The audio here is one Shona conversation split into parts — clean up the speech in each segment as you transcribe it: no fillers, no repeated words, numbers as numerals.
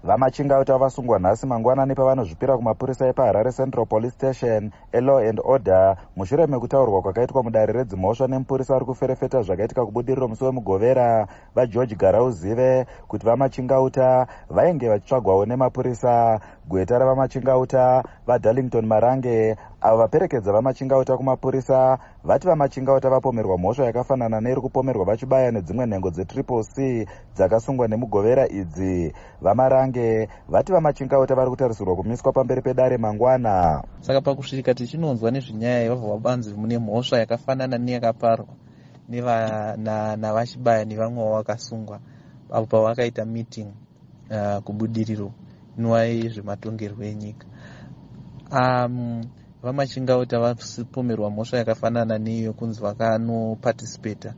Vamachingauta vasungwa nhasi mangwanani pavanozvipira kumapurisa epaHarare Central Police Station eLaw and Order mushure mekutaurwa kwakaitwa mudare redzimhosva nemupurisa ari kuferefeta zvakaitika kubudiriro musi wemugovera vaGeorge Garauzive kuti vamachingauta vainge vachitsvagwawo nemapurisa. Gweta ravamachingauta vaDarlington Marange avo vaperekedza vamachingauta kumapurisa vati vamachingauta vapomerwa mhosva yakafanana neiri kupomerwa vachibaya nedzimwe nhengo dzeCCC dzakasungwa nemugovera idzi. Vamarange vati vamachingauta vari kutarisirwa kumiswa pamberi pedare mangwana. Saka pakusvika tichinonzwa nezvenyaya yevabva vabanzi mune mhosva yakafanana neyakaparwa navachibaya nevamwewo vakasungwa avo pavakaita meeting kubudiriro inuwa yezvematongerwo enyika. Vamachingauta vapomerwa mhosva yakafanana neiyo kunzi vakanopatisipeta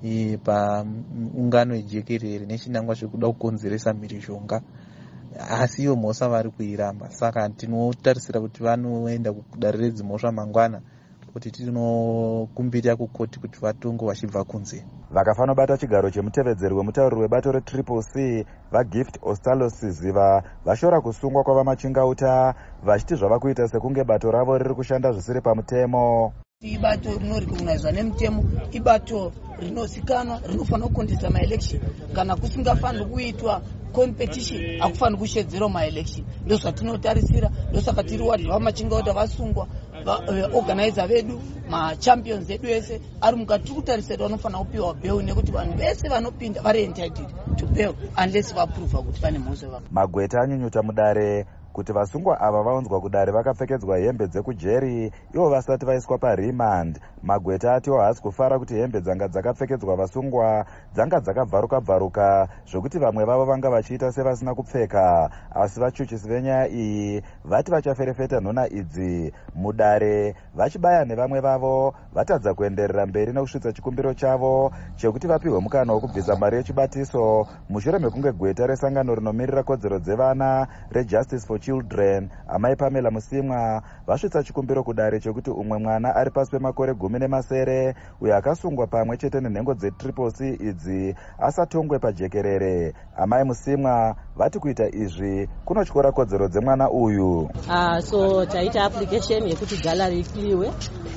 paungano yejekerere nechinangwa chekuda kukonzeresa mhirizhonga, asi iyo mhosva vari kuiramba. Saka tinotarisira kuti vanoenda kudare redzimhosva mangwana kuti tinokumbira kukoti kuti vatongwe vachibva kunze. Vakafanobata chigaro chemutevedzeri wemutauriri webato reCCC vaGift Ostalos Ziva vashora kusungwa kwavamachingauta vachiti zvava kuita sekunge bato ravo riri kushanda zvisiri pamutemo. Ibato rinorecognizwa nemutemo, ibato rinozikanwa, rinofanira kukondesa maelection. Kana kusingafaniri kuitwa competition akufaniri kushedzerwa maelection. Ndozvatinotarisira, ndosaka tiri wadi vamachingauta vasungwa organizer vedu machampions edu ese ari mukati. Tiri kutarisira vanofanira kupiwa bail nekuti vanhu vese vanopinda vari entitled to bail unless vaprova kuti pane mhosva. Magweta anyunyuta mudare kuti vasungwa ava vaunzwa kudare vakapfekedzwa hembe dzekujeri ivo vasati vaiswa paremand. Magweta atiwo haasi kufara kuti hembe dzanga dzakapfekedzwa vasungwa dzanga dzakabvaruka zvokuti vamwe vavo vanga vachiita sevasina kupfeka. Asi vachuchisi venyaya iyi vati vachaferefeta nhona idzi mudare vachibaya nevamwe vavo vatadza kuenderera mberi nekusvitsa chikumbiro chavo chekuti vapihwe mukana wokubvisa mari yechibatiso mushure mekunge gweta resangano rinomirira kodzero dzevana reJustice for Children amai Pamela Musimwa vasvitsa chikumbiro kudare chekuti umwe mwana ari pasi pemakore 10 uyo akasungwa pamwe chete nenhengo dzeCCC idzi asatongwe pajekerere. Amai Musimwa vati kuita izvi kunotyora kodzero dzemwana uyu. So taita application yekuti gallery ikliwe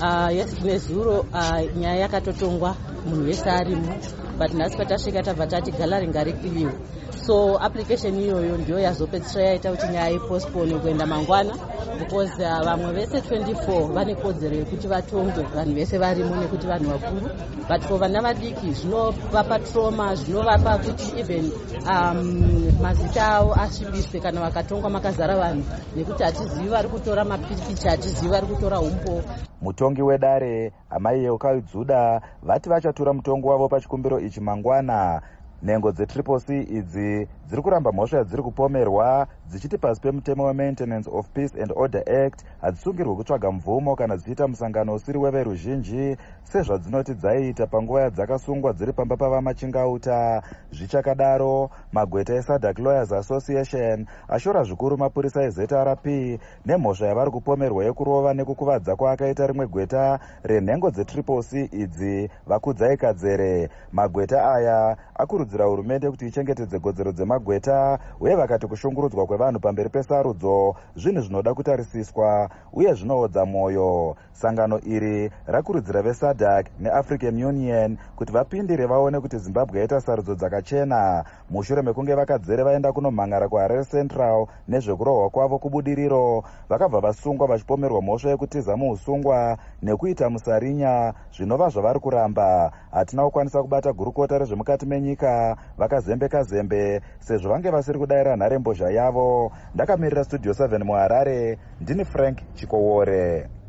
nezuro nyaya yakatotongwa munhu wese arimo, but nhasi patasvika tabva tati gallery ngarikliwe. So application iyoyo ndiyo yazopedzisira yaita kuti nyaya ipostpone kuenda mangwana because vamwe vese 24 vane kodzero yekuti vatongwe vanhu vese varimo nekuti vanhu vakuru, but for vana vadiki zvinovapa trauma, zvinovapa kuti even mazita avo asvibiswe kana vakatongwa makazara vanhu nekuti hatizivi vari kutora mapikicha, hatizivi vari kutora umpo. Mutongi wedare amai Yeukaiudzuda vati vachatura mutongo wavo pachikumbiro ichi mangwana. Nhengo dzeCCC idzi dziri kuramba mhosva yadziri kupomerwa dzichiti pasi pemutemo weMaintenance of Peace and Order Act hadzisungirwe kutsvaga mvumo kana dzichiita musangano usiri weveruzhinji sezvadzinoti dzaiita panguva yadzakasungwa dziri pamba pavamachingauta. Zvichakadaro magweta eSADC Lawyers Association ashora zvikuru mapurisa eZRP nemhosva yavari kupomerwa yekurova nekukuvadza kwaakaita rimwe gweta renhengo dzeCCC idzi Vakudzai Kadzere. Magweta aya akurudzira hurumende kuti ichengetedze kodzero dzemagweta uye vakati kushungurudzwa kwevanhu pamberi pesarudzo zvinhu zvinoda kutarisiswa uye zvinoodza mwoyo. Sangano iri rakurudzira veSADC neAfrican Union kuti vapindire vaone kuti Zimbabwe yaita sarudzo dzakachena mushure mekunge vakadzere vaenda kunomhangara kuHarare Central nezvekurohwa kwavo kubudiriro vakabva vasungwa vachipomerwa mhosva yekutiza muusungwa nekuita musarinya zvinova zvavari kuramba. Hatina kukwanisa kubata gurukota rezvemukati menyika vakazembeka zembe sezvo vange vasiri kudayira nharembozha yavo. Ndakamirira Studio 7 muHarare, ndini Frank Chikowore.